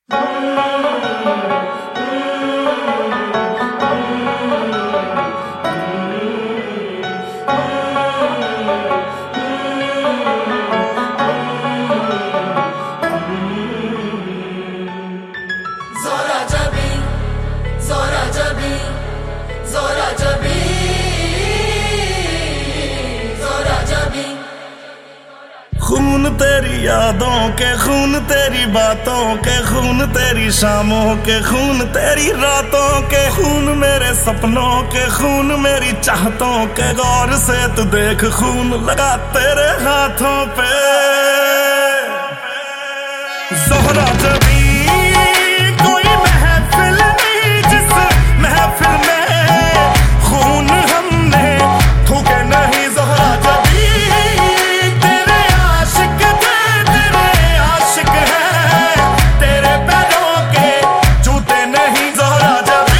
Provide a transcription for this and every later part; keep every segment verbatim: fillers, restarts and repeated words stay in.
खून तेरी यादों के, खून तेरी बातों के, खून तेरी शामों के, खून तेरी रातों के, खून मेरे सपनों के, खून मेरी चाहतों के। गौर से तू देख खून लगा तेरे हाथों पे। ज़ोहरा जबी कोई महफिल नहीं जिस महफिल में खून हमने थूके नहीं। ज़ोहरा जबी तेरे आशिक थे, तेरे आशिक हैं, तेरे पैरों के जूते नहीं। ज़ोहरा जबी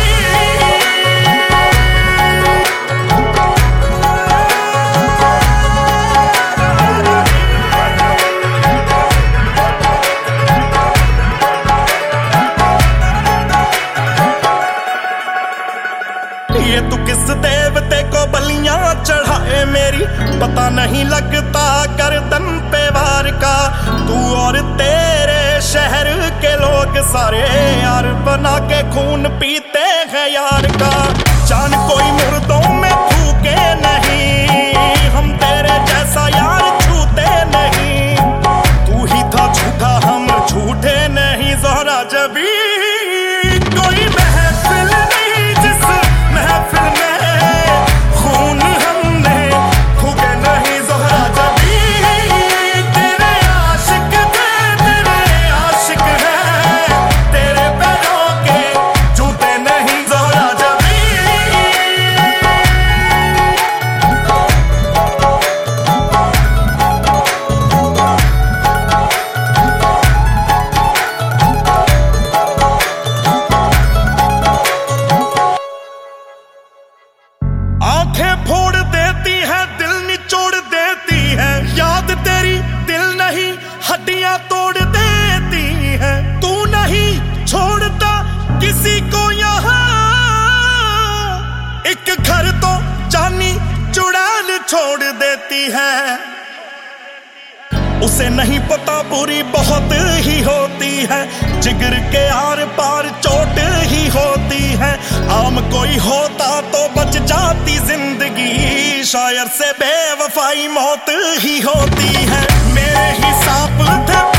ये तू किस देवते को बलियां चढ़ाए मेरी, पता नहीं लगता गर्दन पे वार का। तू और तेरे शहर के लोग सारे यार बना के खून पीते हैं यार का। जान कोई मुर्दों में फूके नहीं, हम तेरे जैसा यार छूते नहीं। तू ही था झूठा, हम झूठे नहीं। ज़ोहरा जबी कोई महफिल नहीं जिस महफिल में खून हमने थूके नहीं। ज़ोहरा जबी तेरे आशिक थे, तेरे आशिक हैं, तेरे पैरों के जूते नहीं। ज़ोहरा जबी आंखें फोड़ देती है, दिल निचोड़ देती है। याद तेरी दिल नहीं हड्डियां तोड़ देती है। तू नहीं छोड़ता किसी को यहाँ, एक घर तो जानी चुड़ैल छोड़ देती है। उसे नहीं पता बुरी बहुत ही होती है, जिगर के आर पार चोट ही होती है। आम कोई होता तो बच जाती जिंदगी, शायर से बेवफाई मौत ही होती है। मेरे ही सांप थे